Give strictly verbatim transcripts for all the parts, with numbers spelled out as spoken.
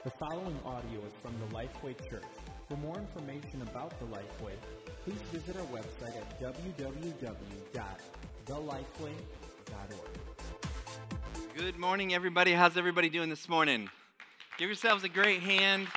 The following audio is from the Lifeway Church. For more information about the Lifeway, please visit our website at w w w dot the lifeway dot org. Good morning, everybody. How's everybody doing this morning? Give yourselves a great hand.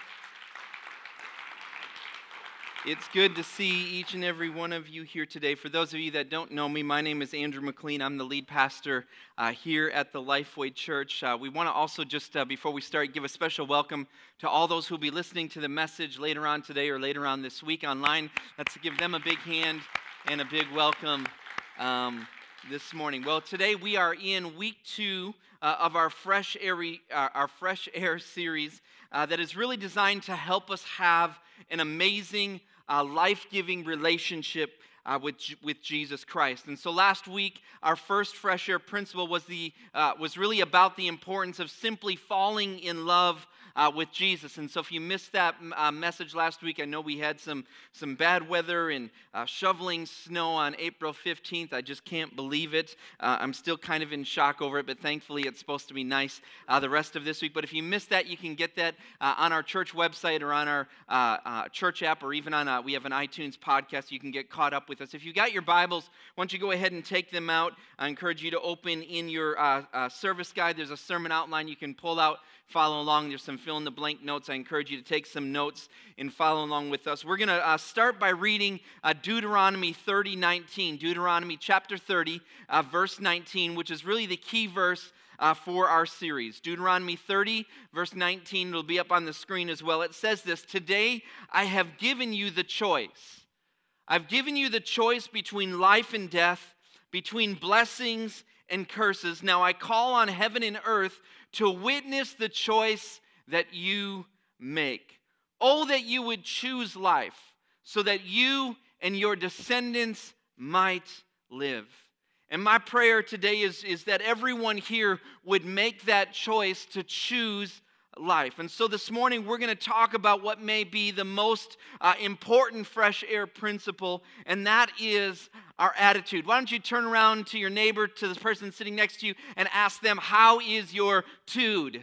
It's good to see each and every one of you here today. For those of you that don't know me, my name is Andrew McLean. I'm the lead pastor uh, here at the Lifeway Church. Uh, we want to also just, uh, before we start, give a special welcome to all those who will be listening to the message later on today or later on this week online. Let's give them a big hand and a big welcome um, this morning. Well, today we are in week two uh, of our Fresh Air, uh, our Fresh Air series uh, that is really designed to help us have an amazing Uh, life-giving relationship uh, with with Jesus Christ. And so last week, our first Fresh Air principle was the uh, was really about the importance of simply falling in love uh, with Jesus. And so if you missed that uh, message last week, I know we had some some bad weather and uh, shoveling snow on April fifteenth. I just can't believe it. Uh, I'm still kind of in shock over it, but thankfully it's supposed to be nice uh, the rest of this week. But if you missed that, you can get that uh, on our church website or on our uh, uh, church app, or even on a, we have an iTunes podcast. You can get caught up with us. If you got your Bibles, why don't you go ahead and take them out. I encourage you to open in your uh, uh, service guide. There's a sermon outline you can pull out, follow along. There's some fill-in-the-blank notes. I encourage you to take some notes and follow along with us. We're going to uh, start by reading uh, Deuteronomy thirty nineteen. Deuteronomy chapter thirty, uh, verse nineteen, which is really the key verse uh, for our series. Deuteronomy thirty, verse nineteen. It'll be up on the screen as well. It says this: "Today I have given you the choice. I've given you the choice between life and death, between blessings and curses. Now I call on heaven and earth to witness the choice that you make. Oh, that you would choose life, so that you and your descendants might live." And my prayer today is, is that everyone here would make that choice to choose life. And so this morning we're going to talk about what may be the most uh, important Fresh Air principle, and that is our attitude. Why don't you turn around to your neighbor, to the person sitting next to you, and ask them, "How is your tude?"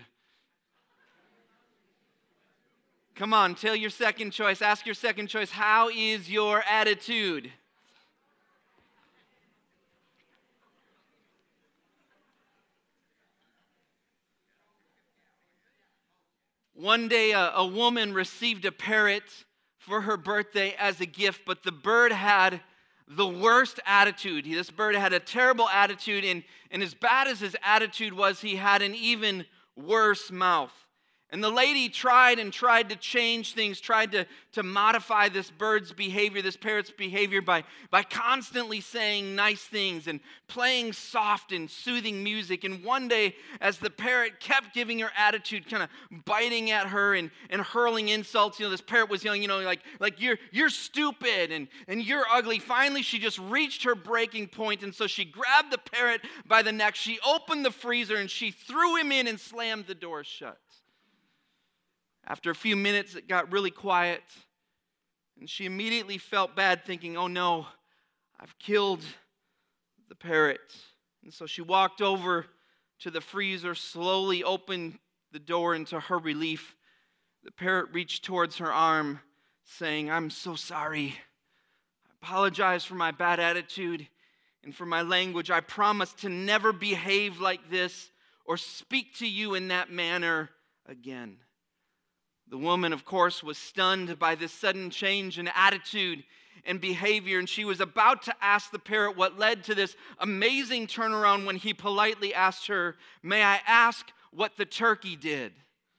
Come on, tell your second choice. Ask your second choice, "How is your attitude?" One day, a, a woman received a parrot for her birthday as a gift, but the bird had the worst attitude. This bird had a terrible attitude, and, and as bad as his attitude was, he had an even worse mouth. And the lady tried and tried to change things, tried to, to modify this bird's behavior, this parrot's behavior by, by constantly saying nice things and playing soft and soothing music. And one day, as the parrot kept giving her attitude, kind of biting at her and, and hurling insults, you know, this parrot was yelling, you know, like, like you're, you're stupid and, and you're ugly. Finally, she just reached her breaking point, and so she grabbed the parrot by the neck. She opened the freezer and she threw him in and slammed the door shut. After a few minutes, it got really quiet, and she immediately felt bad, thinking, "Oh no, I've killed the parrot." And so she walked over to the freezer, slowly opened the door, and to her relief, the parrot reached towards her arm, saying, "I'm so sorry. I apologize for my bad attitude and for my language. I promise to never behave like this or speak to you in that manner again." The woman, of course, was stunned by this sudden change in attitude and behavior, and she was about to ask the parrot what led to this amazing turnaround when he politely asked her, "May I ask what the turkey did?"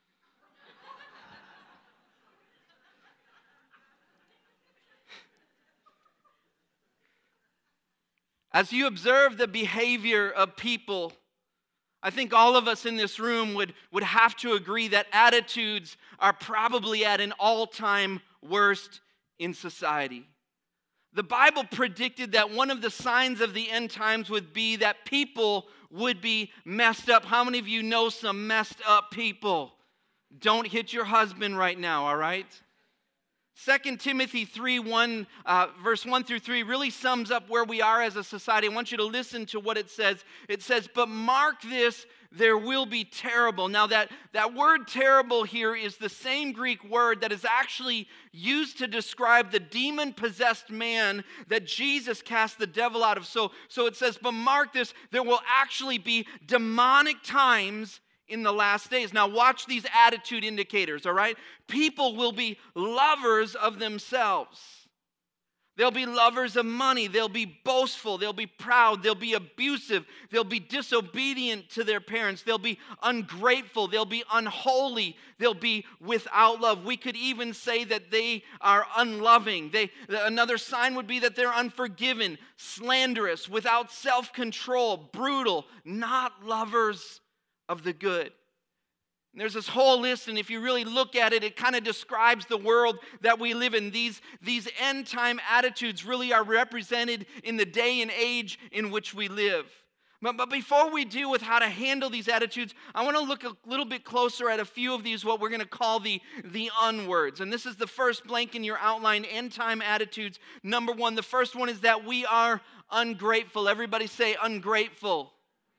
As you observe the behavior of people, I think all of us in this room would, would have to agree that attitudes are probably at an all-time worst in society. The Bible predicted that one of the signs of the end times would be that people would be messed up. How many of you know some messed up people? Don't hit your husband right now, all right? Second Timothy three, one, uh, verse one through three really sums up where we are as a society. I want you to listen to what it says. It says, "But mark this there will be terrible. Now that, that word terrible here is the same Greek word that is actually used to describe the demon-possessed man that Jesus cast the devil out of. So, so it says, but mark this, there will actually be demonic times in the last days. Now watch these attitude indicators, all right? People will be lovers of themselves. They'll be lovers of money. They'll be boastful. They'll be proud. They'll be abusive. They'll be disobedient to their parents. They'll be ungrateful. They'll be unholy. They'll be without love. We could even say that they are unloving. They, another sign would be that they're unforgiving, slanderous, without self-control, brutal, not lovers of the good. And there's this whole list, and if you really look at it, it kind of describes the world that we live in. These, these end-time attitudes really are represented in the day and age in which we live. But, but before we deal with how to handle these attitudes, I want to look a little bit closer at a few of these, what we're going to call the, the unwords. And this is the first blank in your outline, end-time attitudes. Number one, the first one is that we are ungrateful. Everybody say ungrateful.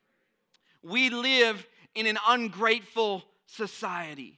We live in an ungrateful society.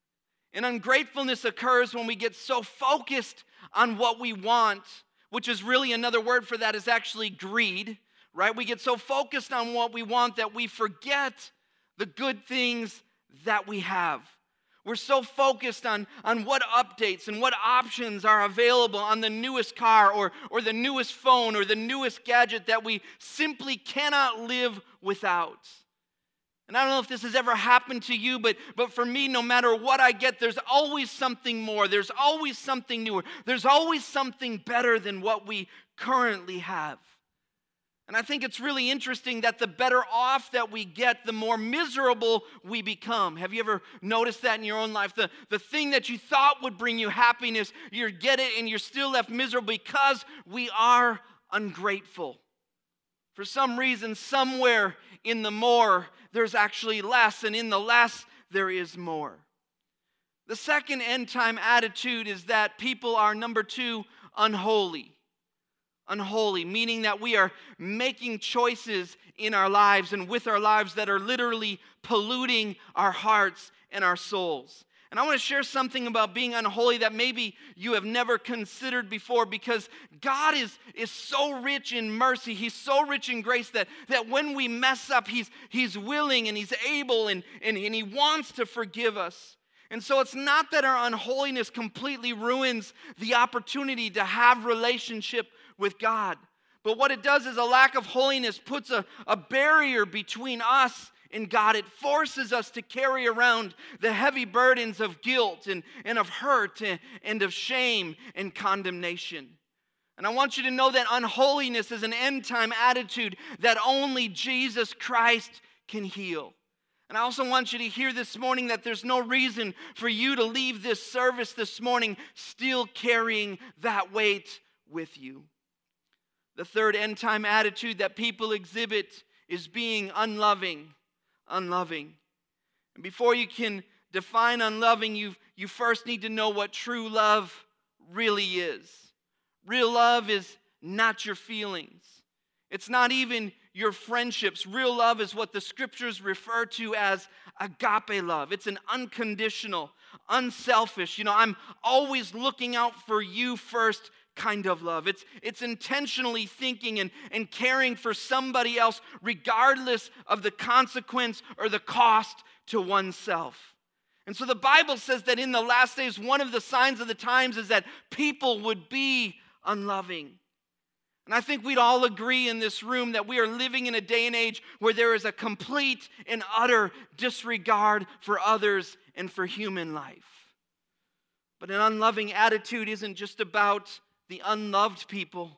And ungratefulness occurs when we get so focused on what we want, which is really another word for that is actually greed, right? We get so focused on what we want that we forget the good things that we have. We're so focused on, on what updates and what options are available on the newest car or, or the newest phone or the newest gadget that we simply cannot live without. And I don't know if this has ever happened to you, but, but for me, no matter what I get, there's always something more. There's always something newer. There's always something better than what we currently have. And I think it's really interesting that the better off that we get, the more miserable we become. Have you ever noticed that in your own life? The, the thing that you thought would bring you happiness, you get it and you're still left miserable because we are ungrateful. For some reason, somewhere in the more, there's actually less, and in the less, there is more. The second end-time attitude is that people are, number two, unholy. Unholy, meaning that we are making choices in our lives and with our lives that are literally polluting our hearts and our souls. And I want to share something about being unholy that maybe you have never considered before, because God is, is so rich in mercy. He's so rich in grace that, that when we mess up, He's, he's willing and He's able and, and, and He wants to forgive us. And so it's not that our unholiness completely ruins the opportunity to have relationship with God. But what it does is a lack of holiness puts a, a barrier between us and God. It forces us to carry around the heavy burdens of guilt and, and of hurt and, and of shame and condemnation. And I want you to know that unholiness is an end-time attitude that only Jesus Christ can heal. And I also want you to hear this morning that there's no reason for you to leave this service this morning still carrying that weight with you. The third end-time attitude that people exhibit is being unloving. Unloving. And before you can define unloving, you you first need to know what true love really is. Real love is not your feelings. It's not even your friendships. Real love is what the scriptures refer to as agape love. It's an unconditional, unselfish, you know, I'm always looking out for you first kind of love. It's, it's intentionally thinking and, and caring for somebody else regardless of the consequence or the cost to oneself. And so the Bible says that in the last days, one of the signs of the times is that people would be unloving. And I think we'd all agree in this room that we are living in a day and age where there is a complete and utter disregard for others and for human life. But an unloving attitude isn't just about the unloved people.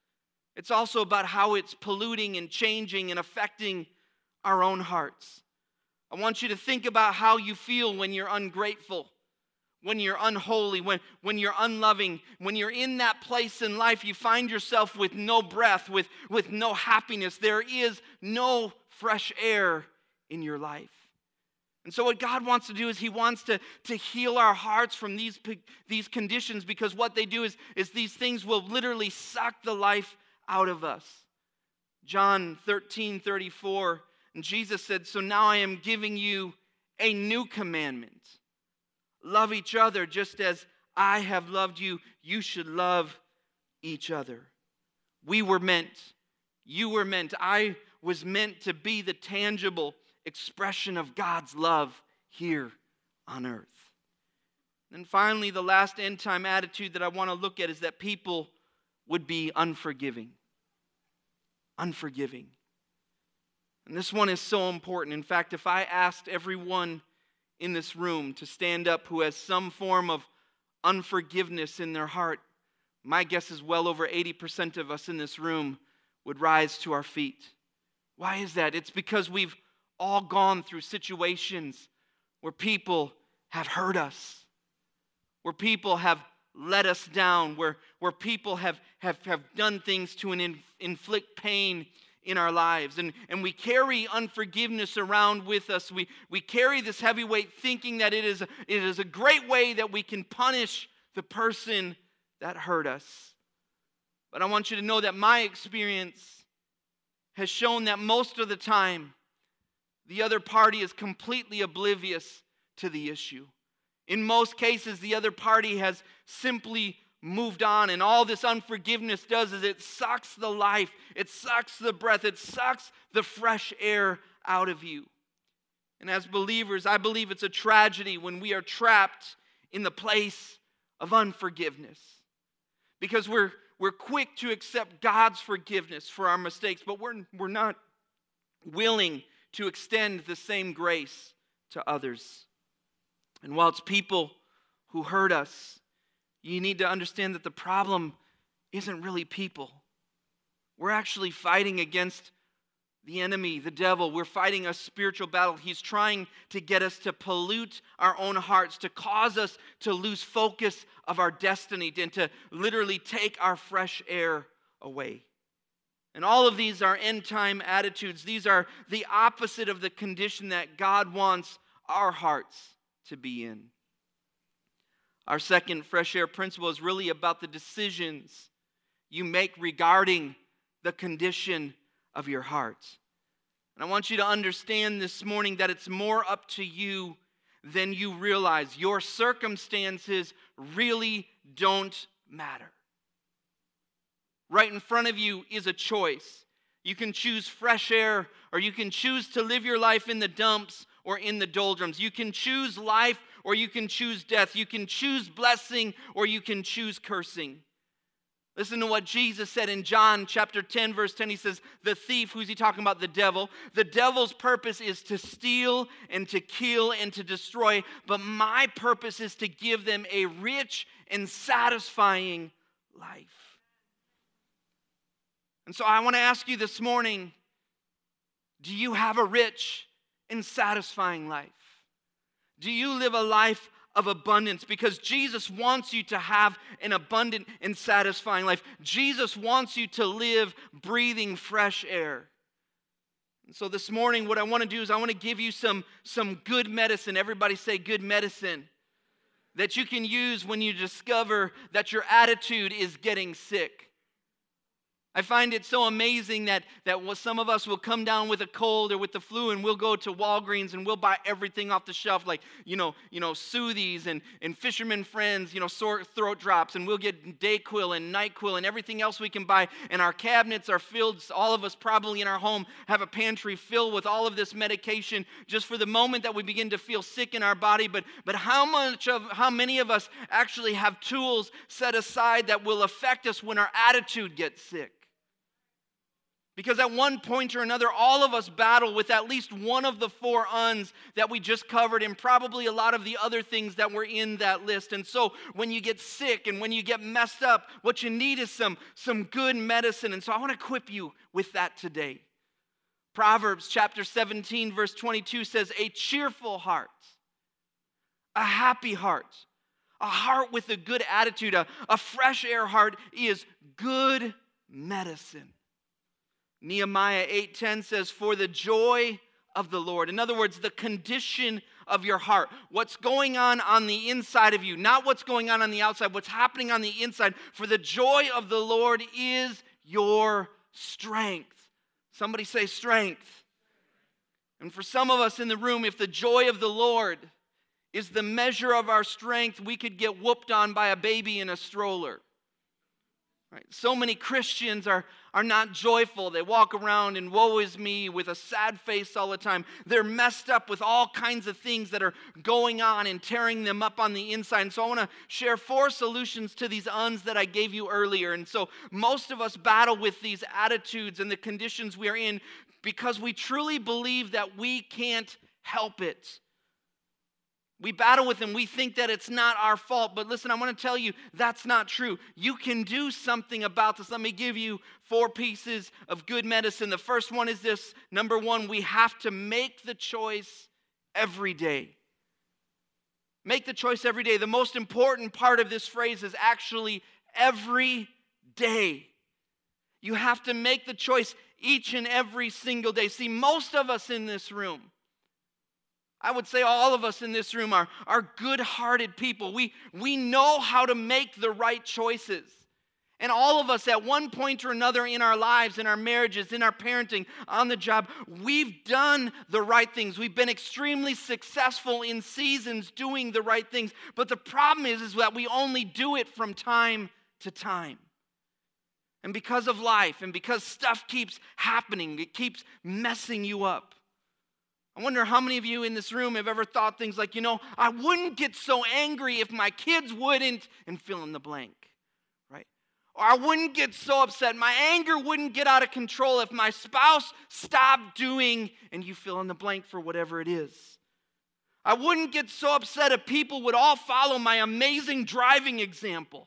It's also about how it's polluting and changing and affecting our own hearts. I want you to think about how you feel when you're ungrateful, when you're unholy, when, when you're unloving, when you're in that place in life, you find yourself with no breath, with, with no happiness. There is no fresh air in your life. And so what God wants to do is He wants to, to heal our hearts from these, these conditions, because what they do is, is these things will literally suck the life out of us. John thirteen thirty-four And Jesus said, so now I am giving you a new commandment. Love each other just as I have loved you. You should love each other. We were meant, you were meant, I was meant to be the tangible expression of God's love here on earth. And finally, the last end time attitude that I want to look at is that people would be unforgiving. Unforgiving. And this one is so important. In fact, if I asked everyone in this room to stand up who has some form of unforgiveness in their heart, my guess is well over eighty percent of us in this room would rise to our feet. Why is that? It's because we've all gone through situations where people have hurt us, where people have let us down, where, where people have, have, have done things to an in, inflict pain in our lives. And, and we carry unforgiveness around with us. We, we carry this heavy weight thinking that it is, a, it is a great way that we can punish the person that hurt us. But I want you to know that my experience has shown that most of the time, the other party is completely oblivious to the issue. In most cases, the other party has simply moved on, and all this unforgiveness does is it sucks the life, it sucks the breath, it sucks the fresh air out of you. And as believers, I believe it's a tragedy when we are trapped in the place of unforgiveness. Because we're, we're quick to accept God's forgiveness for our mistakes, but we're, we're not willing to extend the same grace to others. And while it's people who hurt us, you need to understand that the problem isn't really people. We're actually fighting against the enemy, the devil. We're fighting a spiritual battle. He's trying to get us to pollute our own hearts, to cause us to lose focus of our destiny, and to literally take our fresh air away. And all of these are end-time attitudes. These are the opposite of the condition that God wants our hearts to be in. Our second fresh air principle is really about the decisions you make regarding the condition of your heart. And I want you to understand this morning that it's more up to you than you realize. Your circumstances really don't matter. Right in front of you is a choice. You can choose fresh air, or you can choose to live your life in the dumps or in the doldrums. You can choose life, or you can choose death. You can choose blessing, or you can choose cursing. Listen to what Jesus said in John chapter ten, verse ten. He says, the thief, who's he talking about? The devil. The devil's purpose is to steal and to kill and to destroy, but my purpose is to give them a rich and satisfying life. And so I want to ask you this morning, do you have a rich and satisfying life? Do you live a life of abundance? Because Jesus wants you to have an abundant and satisfying life. Jesus wants you to live breathing fresh air. And so this morning, what I want to do is I want to give you some, some good medicine. Everybody say good medicine. That you can use when you discover that your attitude is getting sick. I find it so amazing that, that some of us will come down with a cold or with the flu, and we'll go to Walgreens and we'll buy everything off the shelf, like, you know, you know, Soothies and, and Fisherman Friends, you know, sore throat drops, and we'll get Dayquil and NyQuil and everything else we can buy, and our cabinets are filled. All of us probably in our home have a pantry filled with all of this medication just for the moment that we begin to feel sick in our body. But, but how much of, how many of us actually have tools set aside that will affect us when our attitude gets sick? Because at one point or another, all of us battle with at least one of the four uns that we just covered, and probably a lot of the other things that were in that list. And so when you get sick and when you get messed up, what you need is some, some good medicine. And so I want to equip you with that today. Proverbs chapter seventeen, verse twenty-two says, a cheerful heart, a happy heart, a heart with a good attitude, a, a fresh air heart is good medicine. Nehemiah eight ten says, for the joy of the Lord. In other words, the condition of your heart. What's going on on the inside of you. Not what's going on on the outside. What's happening on the inside. For the joy of the Lord is your strength. Somebody say strength. And for some of us in the room, if the joy of the Lord is the measure of our strength, we could get whooped on by a baby in a stroller. Right? So many Christians are, are not joyful. They walk around and woe is me with a sad face all the time. They're messed up with all kinds of things that are going on and tearing them up on the inside. And so I want to share four solutions to these uns that I gave you earlier. And so most of us battle with these attitudes and the conditions we are in because we truly believe that we can't help it. We battle with them. We think that it's not our fault. But listen, I want to tell you, that's not true. You can do something about this. Let me give you four pieces of good medicine. The first one is this. Number one, we have to make the choice every day. Make the choice every day. The most important part of this phrase is actually every day. You have to make the choice each and every single day. See, most of us in this room, I would say all of us in this room are, are good-hearted people. We, we know how to make the right choices. And all of us at one point or another in our lives, in our marriages, in our parenting, on the job, we've done the right things. We've been extremely successful in seasons doing the right things. But the problem is, is that we only do it from time to time. And because of life and because stuff keeps happening, it keeps messing you up. I wonder how many of you in this room have ever thought things like, you know, I wouldn't get so angry if my kids wouldn't, and fill in the blank, right? Or I wouldn't get so upset, my anger wouldn't get out of control if my spouse stopped doing, and you fill in the blank for whatever it is. I wouldn't get so upset if people would all follow my amazing driving example.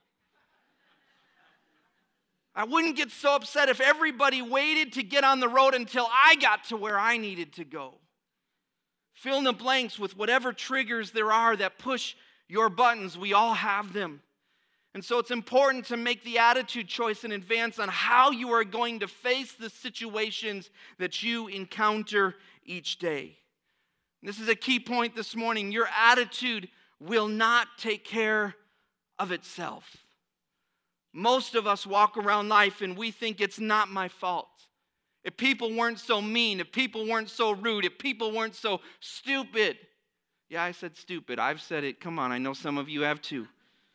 I wouldn't get so upset if everybody waited to get on the road until I got to where I needed to go. Fill in the blanks with whatever triggers there are that push your buttons. We all have them. And so it's important to make the attitude choice in advance on how you are going to face the situations that you encounter each day. This is a key point this morning. Your attitude will not take care of itself. Most of us walk around life and we think it's not my fault. If people weren't so mean, if people weren't so rude, if people weren't so stupid. Yeah, I said stupid. I've said it. Come on, I know some of you have too.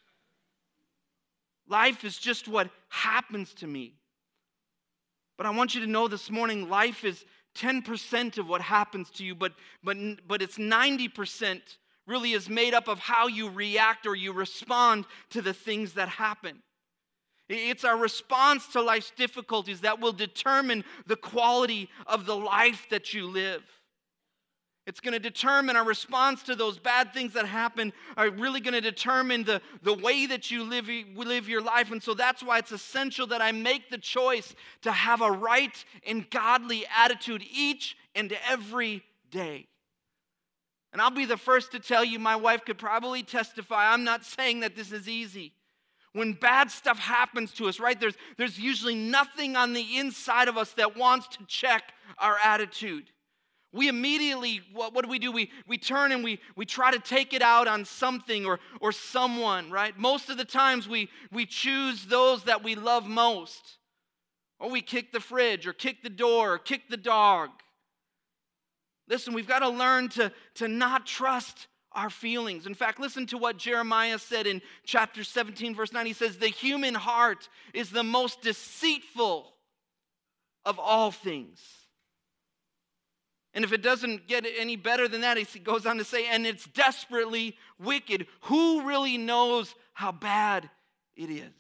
Life is just what happens to me. But I want you to know this morning, life is ten percent of what happens to you, but, but, but it's ninety percent really is made up of how you react or you respond to the things that happen. It's our response to life's difficulties that will determine the quality of the life that you live. It's going to determine our response to those bad things that happen are really going to determine the, the way that you live, live your life. And so that's why it's essential that I make the choice to have a right and godly attitude each and every day. And I'll be the first to tell you, my wife could probably testify, I'm not saying that this is easy. When bad stuff happens to us, right, there's, there's usually nothing on the inside of us that wants to check our attitude. We immediately, what, what do we do? We, we turn and we, we try to take it out on something or, or someone, right? Most of the times we, we choose those that we love most. Or we kick the fridge or kick the door or kick the dog. Listen, we've got to learn to, to not trust our feelings. In fact, listen to what Jeremiah said in chapter seventeen, verse nine. He says, the human heart is the most deceitful of all things. And if it doesn't get any better than that, he goes on to say, and it's desperately wicked. Who really knows how bad it is?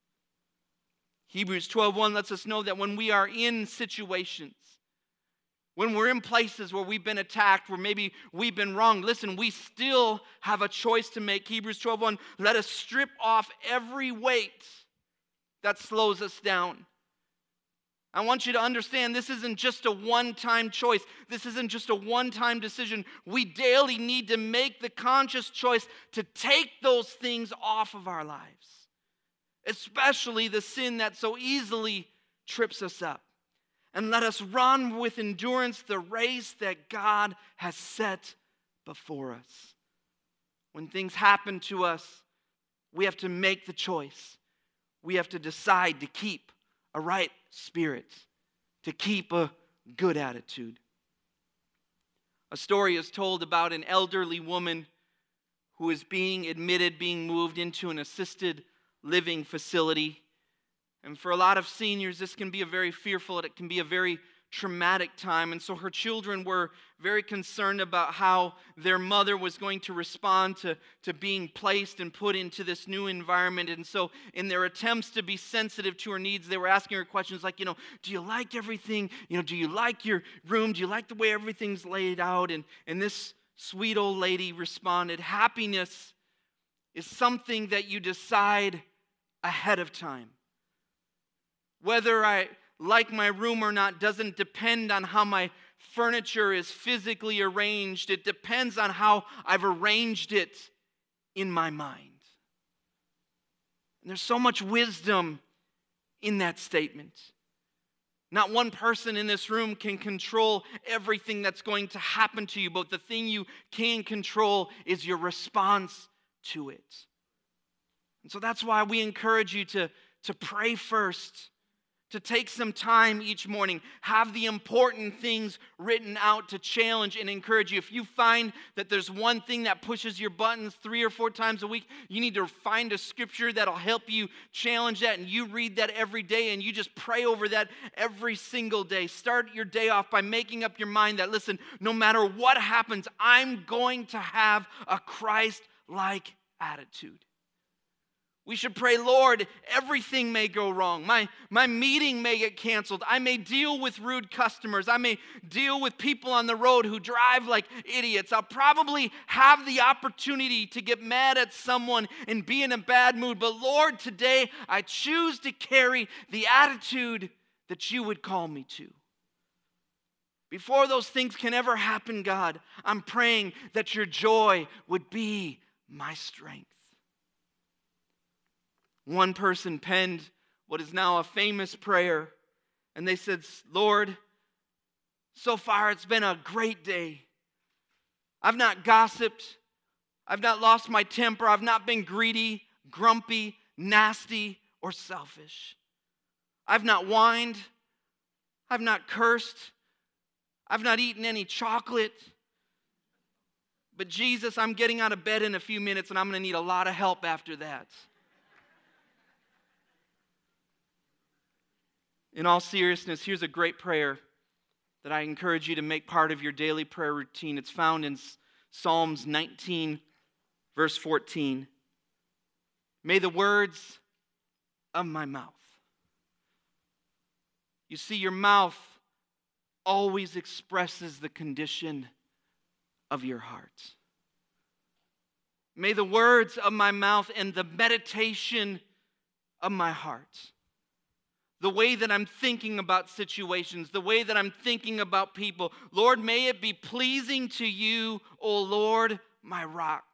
Hebrews twelve one lets us know that when we are in situations, when we're in places where we've been attacked, where maybe we've been wronged, listen, we still have a choice to make. Hebrews twelve one, let us strip off every weight that slows us down. I want you to understand this isn't just a one-time choice. This isn't just a one-time decision. We daily need to make the conscious choice to take those things off of our lives, especially the sin that so easily trips us up. And let us run with endurance the race that God has set before us. When things happen to us, we have to make the choice. We have to decide to keep a right spirit, to keep a good attitude. A story is told about an elderly woman who is being admitted, being moved into an assisted living facility. And for a lot of seniors, this can be a very fearful, it can be a very traumatic time. And so her children were very concerned about how their mother was going to respond to, to being placed and put into this new environment. And so in their attempts to be sensitive to her needs, they were asking her questions like, you know, do you like everything? You know, do you like your room? Do you like the way everything's laid out? And, and this sweet old lady responded, happiness is something that you decide ahead of time. Whether I like my room or not doesn't depend on how my furniture is physically arranged. It depends on how I've arranged it in my mind. And there's so much wisdom in that statement. Not one person in this room can control everything that's going to happen to you, but the thing you can control is your response to it. And so that's why we encourage you to, to pray first, to take some time each morning, have the important things written out to challenge and encourage you. If you find that there's one thing that pushes your buttons three or four times a week, you need to find a scripture that'll help you challenge that, and you read that every day, and you just pray over that every single day. Start your day off by making up your mind that, listen, no matter what happens, I'm going to have a Christ-like attitude. We should pray, Lord, everything may go wrong. My, my meeting may get canceled. I may deal with rude customers. I may deal with people on the road who drive like idiots. I'll probably have the opportunity to get mad at someone and be in a bad mood. But Lord, today I choose to carry the attitude that you would call me to. Before those things can ever happen, God, I'm praying that your joy would be my strength. One person penned what is now a famous prayer, and they said, Lord, so far it's been a great day. I've not gossiped. I've not lost my temper. I've not been greedy, grumpy, nasty, or selfish. I've not whined. I've not cursed. I've not eaten any chocolate. But Jesus, I'm getting out of bed in a few minutes, and I'm going to need a lot of help after that. In all seriousness, here's a great prayer that I encourage you to make part of your daily prayer routine. It's found in Psalms nineteen, verse fourteen. May the words of my mouth. You see, your mouth always expresses the condition of your heart. May the words of my mouth and the meditation of my heart, the way that I'm thinking about situations, the way that I'm thinking about people, Lord, may it be pleasing to you, O Lord, my rock.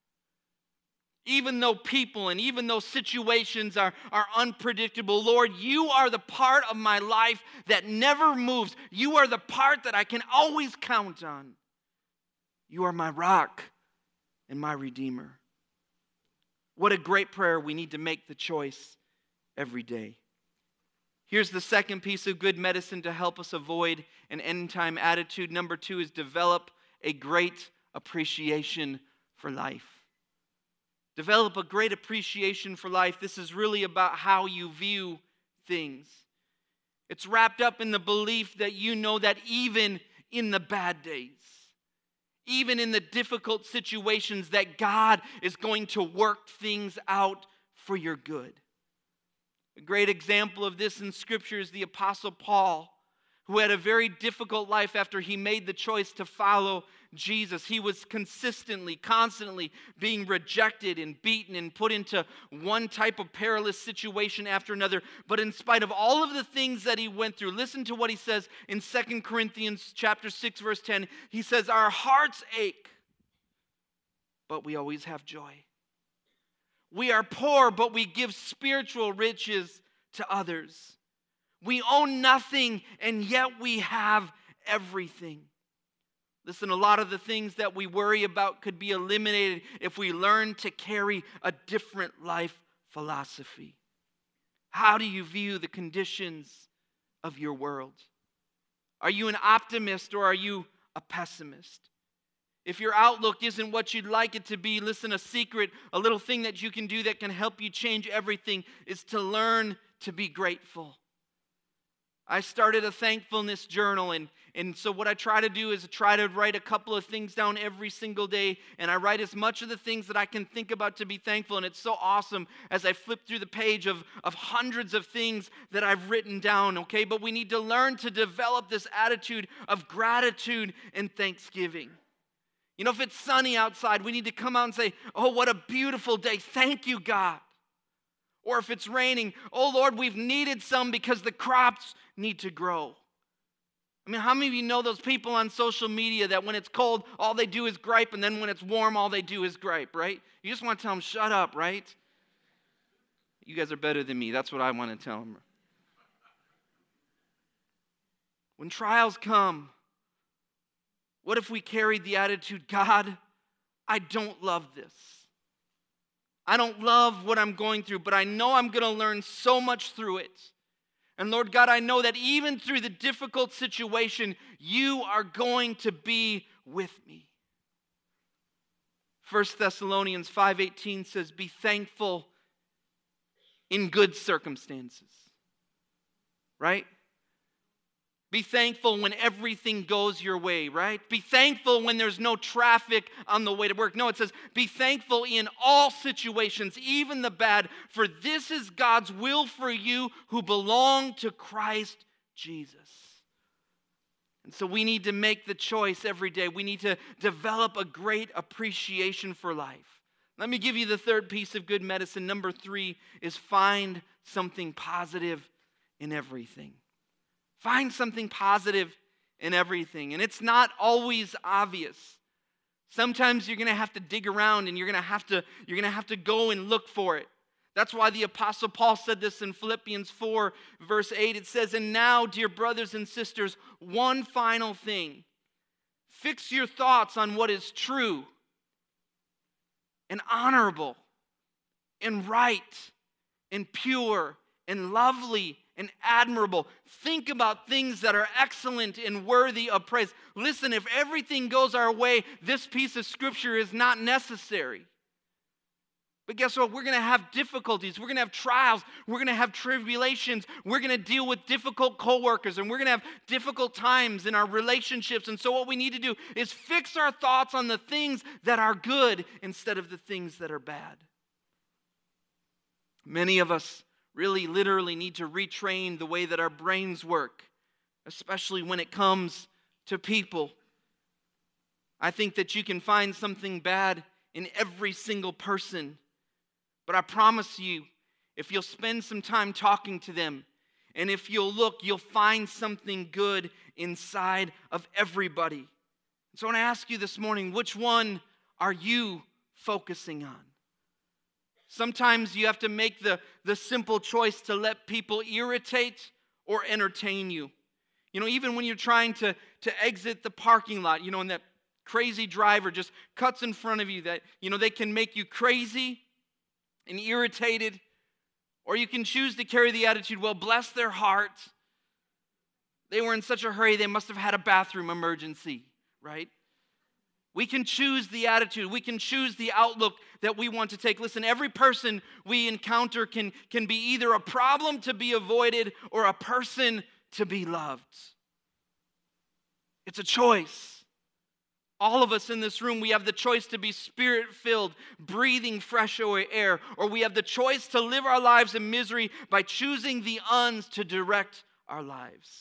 Even though people and even though situations are, are unpredictable, Lord, you are the part of my life that never moves. You are the part that I can always count on. You are my rock and my redeemer. What a great prayer. We need to make the choice every day. Here's the second piece of good medicine to help us avoid an end-time attitude. Number two is develop a great appreciation for life. Develop a great appreciation for life. This is really about how you view things. It's wrapped up in the belief that you know that even in the bad days, even in the difficult situations, that God is going to work things out for your good. A great example of this in Scripture is the Apostle Paul, who had a very difficult life after he made the choice to follow Jesus. He was consistently, constantly being rejected and beaten and put into one type of perilous situation after another. But in spite of all of the things that he went through, listen to what he says in Second Corinthians chapter six, verse ten. He says, our hearts ache, but we always have joy. We are poor, but we give spiritual riches to others. We own nothing, and yet we have everything. Listen, a lot of the things that we worry about could be eliminated if we learn to carry a different life philosophy. How do you view the conditions of your world? Are you an optimist or are you a pessimist. If your outlook isn't what you'd like it to be, listen, a secret, a little thing that you can do that can help you change everything is to learn to be grateful. I started a thankfulness journal, and, and so what I try to do is try to write a couple of things down every single day, and I write as much of the things that I can think about to be thankful, and it's so awesome as I flip through the page of, of hundreds of things that I've written down, okay? But we need to learn to develop this attitude of gratitude and thanksgiving. You know, if it's sunny outside, we need to come out and say, oh, what a beautiful day. Thank you, God. Or if it's raining, oh, Lord, we've needed some because the crops need to grow. I mean, how many of you know those people on social media that when it's cold, all they do is gripe, and then when it's warm, all they do is gripe, right? You just want to tell them, shut up, right? You guys are better than me. That's what I want to tell them. When trials come, what if we carried the attitude, God, I don't love this. I don't love what I'm going through, but I know I'm going to learn so much through it. And Lord God, I know that even through the difficult situation, you are going to be with me. First Thessalonians five eighteen says, be thankful in good circumstances. Right? Be thankful when everything goes your way, right? Be thankful when there's no traffic on the way to work. No, it says, be thankful in all situations, even the bad, for this is God's will for you who belong to Christ Jesus. And so we need to make the choice every day. We need to develop a great appreciation for life. Let me give you the third piece of good medicine. Number three is find something positive in everything. Find something positive in everything. And it's not always obvious. Sometimes you're going to have to dig around and you're going to have to you're going to have to go and look for it. That's why the Apostle Paul said this in Philippians four, verse eight. It says, and now, dear brothers and sisters, one final thing. Fix your thoughts on what is true and honorable and right and pure and lovely and admirable. Think about things that are excellent and worthy of praise. Listen, if everything goes our way, this piece of scripture is not necessary. But guess what? We're going to have difficulties. We're going to have trials. We're going to have tribulations. We're going to deal with difficult coworkers, and we're going to have difficult times in our relationships. And so what we need to do is fix our thoughts on the things that are good instead of the things that are bad. Many of us really literally need to retrain the way that our brains work, especially when it comes to people. I think that you can find something bad in every single person, but I promise you, if you'll spend some time talking to them, and if you'll look, you'll find something good inside of everybody. So I want to ask you this morning, which one are you focusing on? Sometimes you have to make the, the simple choice to let people irritate or entertain you. You know, even when you're trying to, to exit the parking lot, you know, and that crazy driver just cuts in front of you, that, you know, they can make you crazy and irritated, or you can choose to carry the attitude, well, bless their heart. They were in such a hurry, they must have had a bathroom emergency, right? We can choose the attitude. We can choose the outlook that we want to take. Listen, every person we encounter can, can be either a problem to be avoided or a person to be loved. It's a choice. All of us in this room, we have the choice to be spirit-filled, breathing fresh air, or we have the choice to live our lives in misery by choosing the uns to direct our lives.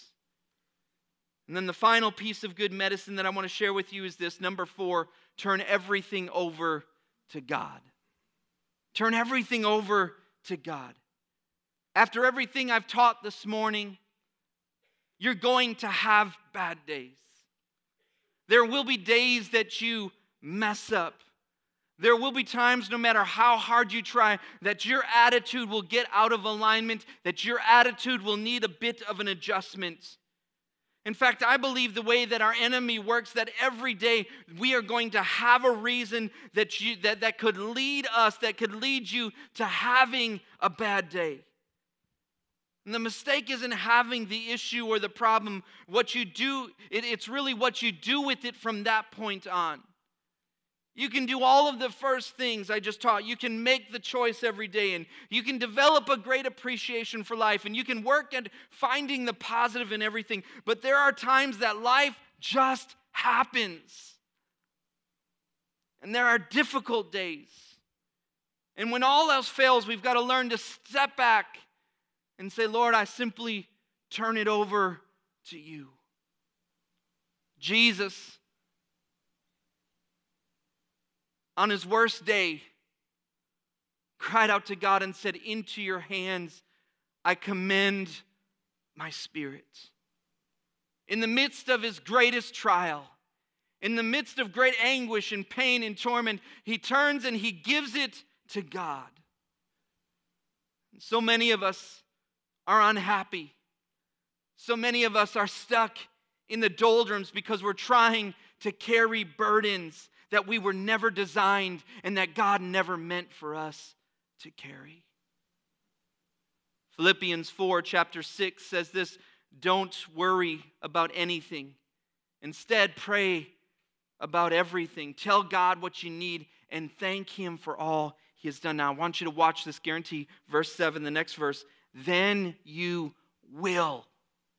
And then the final piece of good medicine that I want to share with you is this. Number four, turn everything over to God. Turn everything over to God. After everything I've taught this morning, you're going to have bad days. There will be days that you mess up. There will be times, no matter how hard you try, that your attitude will get out of alignment, that your attitude will need a bit of an adjustment. In fact, I believe the way that our enemy works, that every day we are going to have a reason that, you, that, that could lead us, that could lead you to having a bad day. And the mistake isn't having the issue or the problem. What you do, it, it's really what you do with it from that point on. You can do all of the first things I just taught. You can make the choice every day, and you can develop a great appreciation for life, and you can work at finding the positive in everything. But there are times that life just happens. And there are difficult days. And when all else fails, we've got to learn to step back and say, Lord, I simply turn it over to you. Jesus, on his worst day, cried out to God and said, into your hands I commend my spirit. In the midst of his greatest trial, in the midst of great anguish and pain and torment, he turns and he gives it to God. And so many of us are unhappy. So many of us are stuck in the doldrums because we're trying to carry burdens that we were never designed and that God never meant for us to carry. Philippians four, chapter six says this, don't worry about anything. Instead, pray about everything. Tell God what you need and thank him for all he has done. Now, I want you to watch this, guarantee. Verse seven, the next verse. Then you will.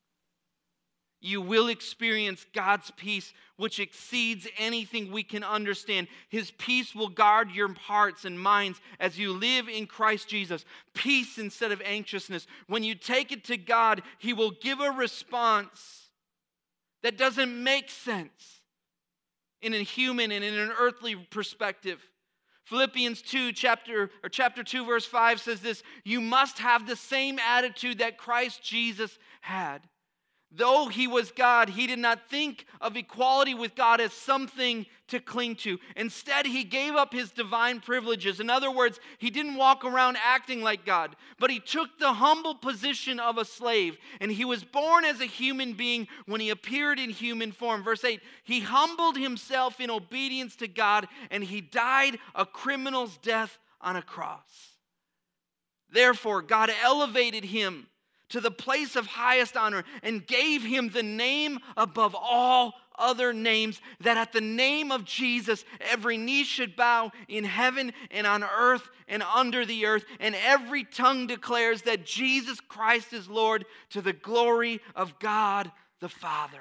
You will experience God's peace, which exceeds anything we can understand. His peace will guard your hearts and minds as you live in Christ Jesus. Peace instead of anxiousness. When you take it to God, he will give a response that doesn't make sense in a human and in an earthly perspective. Philippians two, chapter, or chapter two, verse five says this, you must have the same attitude that Christ Jesus had. Though he was God, he did not think of equality with God as something to cling to. Instead, he gave up his divine privileges. In other words, he didn't walk around acting like God, but he took the humble position of a slave. And he was born as a human being when he appeared in human form. Verse eight, he humbled himself in obedience to God, and he died a criminal's death on a cross. Therefore, God elevated him to the place of highest honor and gave him the name above all other names, that at the name of Jesus every knee should bow in heaven and on earth and under the earth, and every tongue declares that Jesus Christ is Lord, to the glory of God the Father.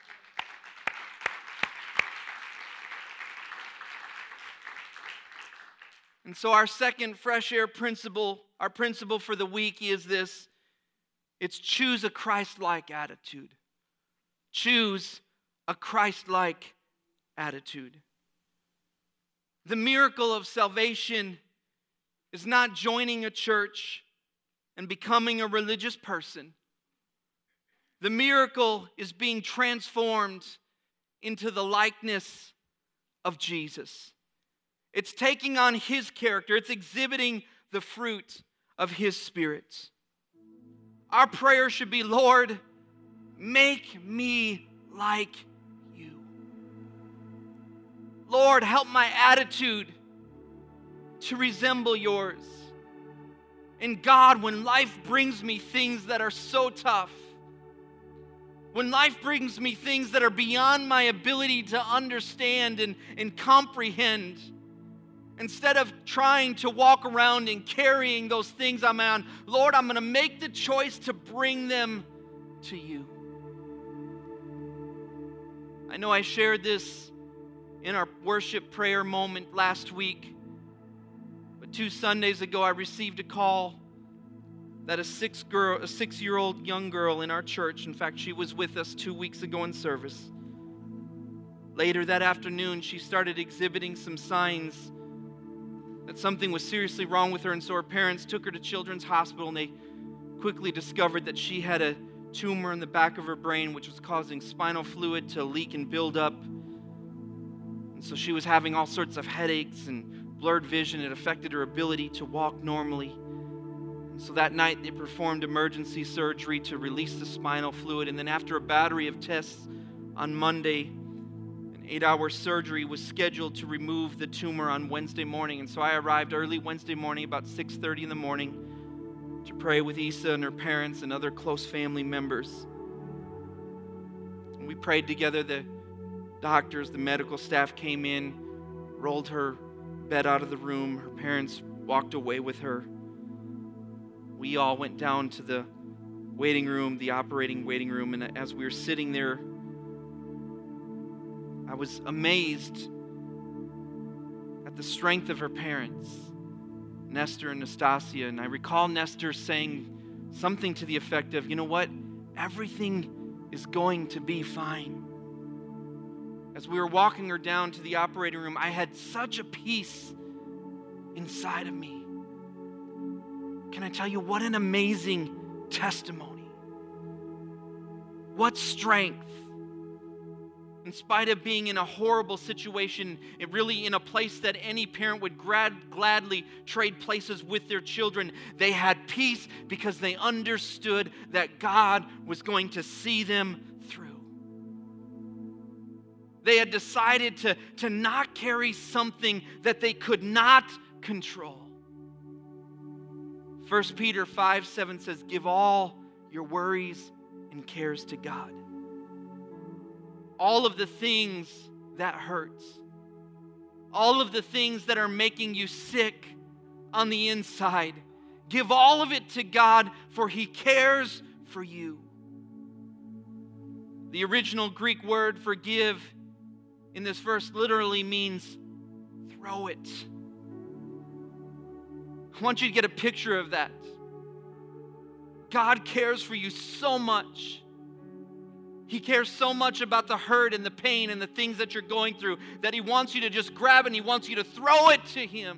And so our second fresh air principle, our principle for the week is this. It's choose a Christ-like attitude. Choose a Christ-like attitude. The miracle of salvation is not joining a church and becoming a religious person. The miracle is being transformed into the likeness of Jesus. It's taking on his character. It's exhibiting the fruit of his Spirit. Our prayer should be, Lord, make me like you. Lord, help my attitude to resemble yours. And God, when life brings me things that are so tough, when life brings me things that are beyond my ability to understand and, and comprehend, instead of trying to walk around and carrying those things I'm on, Lord, I'm going to make the choice to bring them to you. I know I shared this in our worship prayer moment last week, but two Sundays ago I received a call that a six girl, a six-year-old young girl in our church, in fact, she was with us two weeks ago in service. Later that afternoon, she started exhibiting some signs that something was seriously wrong with her, and so her parents took her to Children's Hospital, and they quickly discovered that she had a tumor in the back of her brain, which was causing spinal fluid to leak and build up. And so she was having all sorts of headaches and blurred vision. It affected her ability to walk normally. And so that night, they performed emergency surgery to release the spinal fluid, and then after a battery of tests on Monday, eight-hour surgery was scheduled to remove the tumor on Wednesday morning. And so I arrived early Wednesday morning, about six thirty in the morning. to pray with Isa and her parents and other close family members. And we prayed together. The doctors, the medical staff came in, rolled her bed out of the room. Her parents walked away with her. We all went down to the waiting room, the operating waiting room, and as we were sitting there, I was amazed at the strength of her parents, Nestor and Nastasia. And I recall Nestor saying something to the effect of, you know what, everything is going to be fine. As we were walking her down to the operating room, I had such a peace inside of me. Can I tell you, what an amazing testimony. What strength. In spite of being in a horrible situation, it really in a place that any parent would grad, gladly trade places with their children, they had peace because they understood that God was going to see them through. They had decided to, to not carry something that they could not control. First Peter five seven says, give all your worries and cares to God. All of the things that hurt, all of the things that are making you sick on the inside, give all of it to God, for He cares for you. The original Greek word for give in this verse literally means throw it. I want you to get a picture of that. God cares for you so much. He cares so much about the hurt and the pain and the things that you're going through that He wants you to just grab and He wants you to throw it to Him.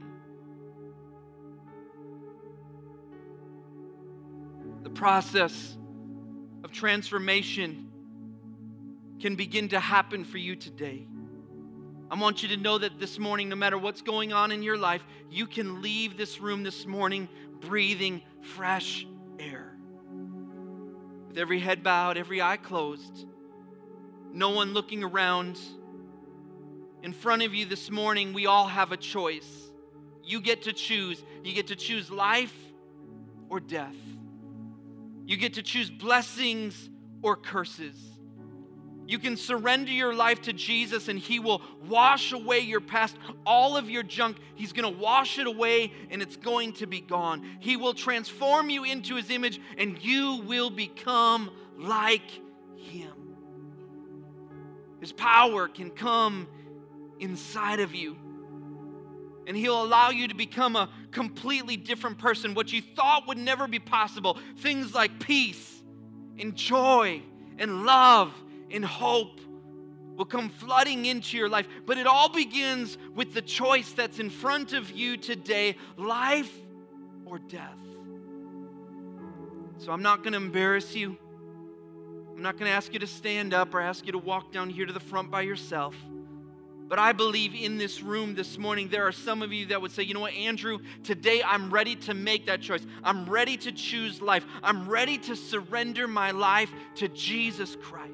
The process of transformation can begin to happen for you today. I want you to know that this morning, no matter what's going on in your life, you can leave this room this morning breathing fresh air. With every head bowed, every eye closed, no one looking around. In front of you this morning, we all have a choice. You get to choose. You get to choose life or death. You get to choose blessings or curses. You can surrender your life to Jesus and He will wash away your past, all of your junk. He's going to wash it away and it's going to be gone. He will transform you into His image and you will become like Him. His power can come inside of you and He'll allow you to become a completely different person. What you thought would never be possible, things like peace and joy and love and hope will come flooding into your life. But it all begins with the choice that's in front of you today, life or death. So I'm not going to embarrass you. I'm not going to ask you to stand up or ask you to walk down here to the front by yourself. But I believe in this room this morning, there are some of you that would say, you know what, Andrew, today I'm ready to make that choice. I'm ready to choose life. I'm ready to surrender my life to Jesus Christ.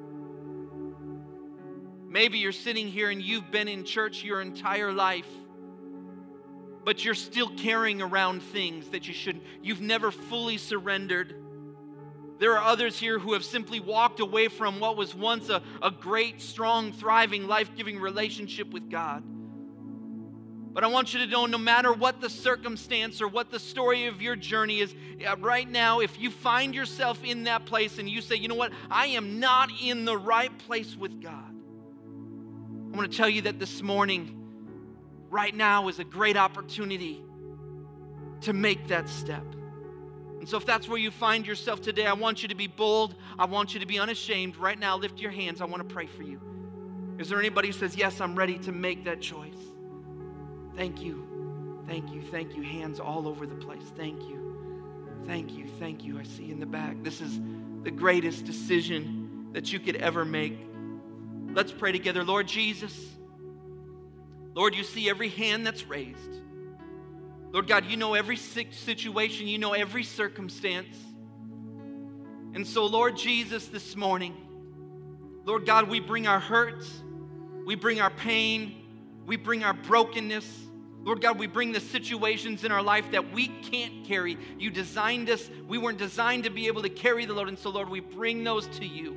Maybe you're sitting here and you've been in church your entire life, but you're still carrying around things that you shouldn't. You've never fully surrendered. There are others here who have simply walked away from what was once a, a great, strong, thriving, life-giving relationship with God. But I want you to know, no matter what the circumstance or what the story of your journey is, right now, if you find yourself in that place and you say, you know what, I am not in the right place with God, I want to tell you that this morning, right now, is a great opportunity to make that step. And so if that's where you find yourself today, I want you to be bold. I want you to be unashamed. Right now, lift your hands. I want to pray for you. Is there anybody who says, yes, I'm ready to make that choice? Thank you. Thank you. Thank you. Hands all over the place. Thank you. Thank you. Thank you. I see in the back. This is the greatest decision that you could ever make. Let's pray together. Lord Jesus, Lord, you see every hand that's raised. Lord God, you know every situation. You know every circumstance. And so, Lord Jesus, this morning, Lord God, we bring our hurts. We bring our pain. We bring our brokenness. Lord God, we bring the situations in our life that we can't carry. You designed us. We weren't designed to be able to carry the load. And so, Lord, we bring those to you.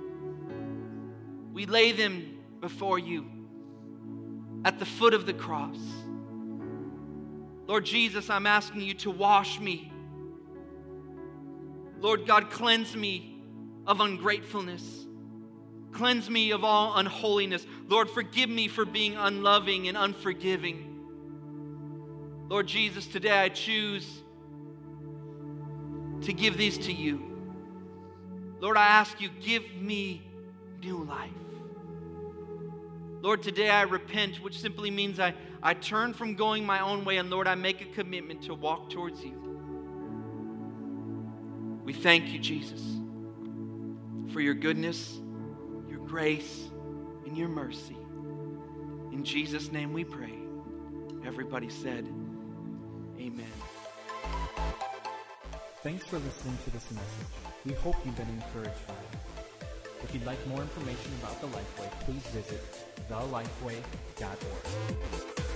We lay them before you at the foot of the cross. Lord Jesus, I'm asking you to wash me. Lord God, cleanse me of ungratefulness. Cleanse me of all unholiness. Lord, forgive me for being unloving and unforgiving. Lord Jesus, today I choose to give these to you. Lord, I ask you, give me new life. Lord, today I repent, which simply means I, I turn from going my own way, and Lord, I make a commitment to walk towards you. We thank you, Jesus, for your goodness, your grace, and your mercy. In Jesus' name we pray. Everybody said, amen. Thanks for listening to this message. We hope you've been encouraged by it. If you'd like more information about the Lifeway, please visit the lifeway dot org.